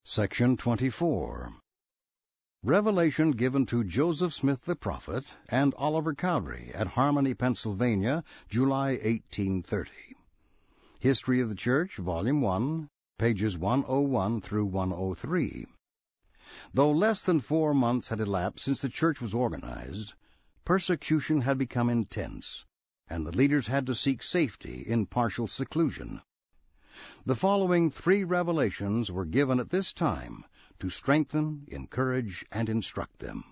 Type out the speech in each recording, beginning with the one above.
Section 24. Revelation given to Joseph Smith the prophet and Oliver Cowdery at Harmony, Pennsylvania, July 1830. History of the Church, Volume 1, pages 101 through 103. Though less than 4 months had elapsed since the church was organized, persecution had become intense, and the leaders had to seek safety in partial seclusion. The following 3 revelations were given at this time to strengthen, encourage, and instruct them.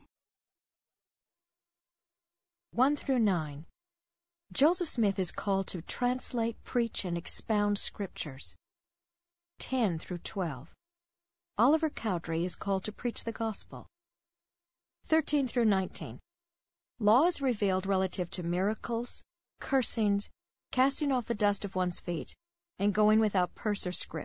1 through 9. Joseph Smith is called to translate, preach, and expound scriptures. 10 through 12. Oliver Cowdery is called to preach the gospel. 13 through 19. Law is revealed relative to miracles, cursings, casting off the dust of one's feet, and going without purse or scrip.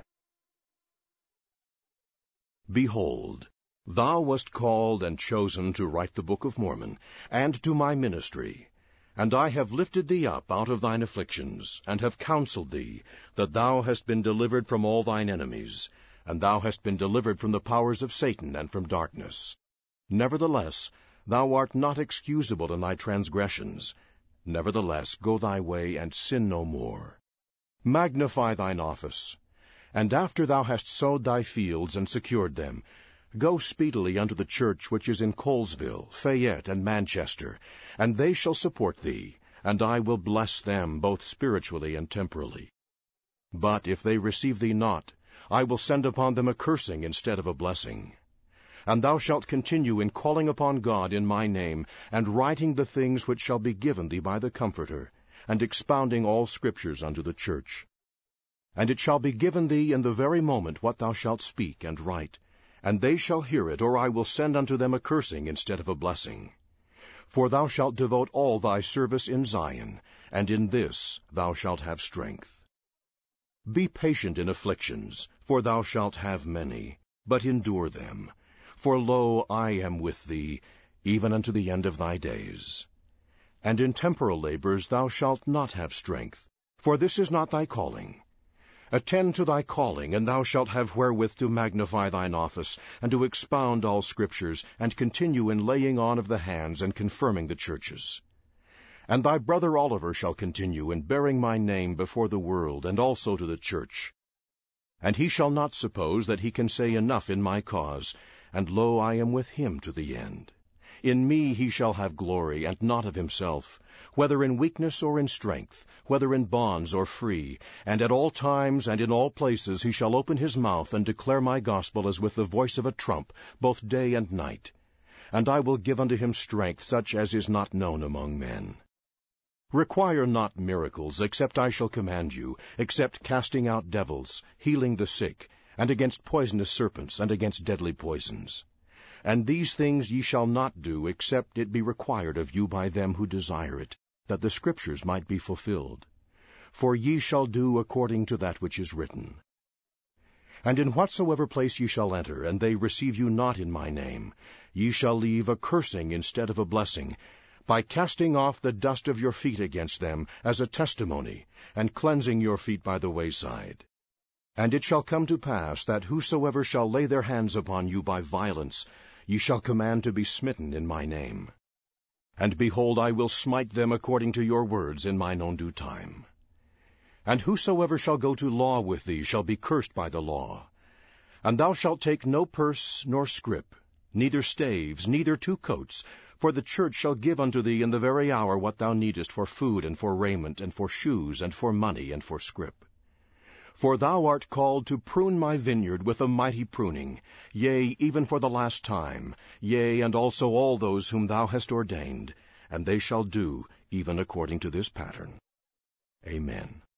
Behold, thou wast called and chosen to write the Book of Mormon, and to my ministry. And I have lifted thee up out of thine afflictions, and have counseled thee, that thou hast been delivered from all thine enemies, and thou hast been delivered from the powers of Satan and from darkness. Nevertheless, thou art not excusable in thy transgressions. Nevertheless, go thy way, and sin no more. Magnify thine office. And after thou hast sowed thy fields and secured them, go speedily unto the church which is in Colesville, Fayette, and Manchester, and they shall support thee, and I will bless them both spiritually and temporally. But if they receive thee not, I will send upon them a cursing instead of a blessing. And thou shalt continue in calling upon God in my name, and writing the things which shall be given thee by the Comforter, and expounding all Scriptures unto the church. And it shall be given thee in the very moment what thou shalt speak and write, and they shall hear it, or I will send unto them a cursing instead of a blessing. For thou shalt devote all thy service in Zion, and in this thou shalt have strength. Be patient in afflictions, for thou shalt have many, but endure them. For lo, I am with thee, even unto the end of thy days. And in temporal labors thou shalt not have strength, for this is not thy calling. Attend to thy calling, and thou shalt have wherewith to magnify thine office, and to expound all Scriptures, and continue in laying on of the hands and confirming the churches. And thy brother Oliver shall continue in bearing my name before the world, and also to the church. And he shall not suppose that he can say enough in my cause, and lo, I am with him to the end. In me he shall have glory, and not of himself, whether in weakness or in strength, whether in bonds or free, and at all times and in all places he shall open his mouth and declare my gospel as with the voice of a trump, both day and night. And I will give unto him strength such as is not known among men. Require not miracles, except I shall command you, except casting out devils, healing the sick, and against poisonous serpents, and against deadly poisons. And these things ye shall not do, except it be required of you by them who desire it, that the Scriptures might be fulfilled. For ye shall do according to that which is written. And in whatsoever place ye shall enter, and they receive you not in my name, ye shall leave a cursing instead of a blessing, by casting off the dust of your feet against them as a testimony, and cleansing your feet by the wayside. And it shall come to pass that whosoever shall lay their hands upon you by violence, ye shall command to be smitten in my name. And behold, I will smite them according to your words in mine own due time. And whosoever shall go to law with thee shall be cursed by the law. And thou shalt take no purse nor scrip, neither staves, neither 2 coats, for the church shall give unto thee in the very hour what thou needest for food and for raiment and for shoes and for money and for scrip. For thou art called to prune my vineyard with a mighty pruning, yea, even for the last time, yea, and also all those whom thou hast ordained, and they shall do even according to this pattern. Amen.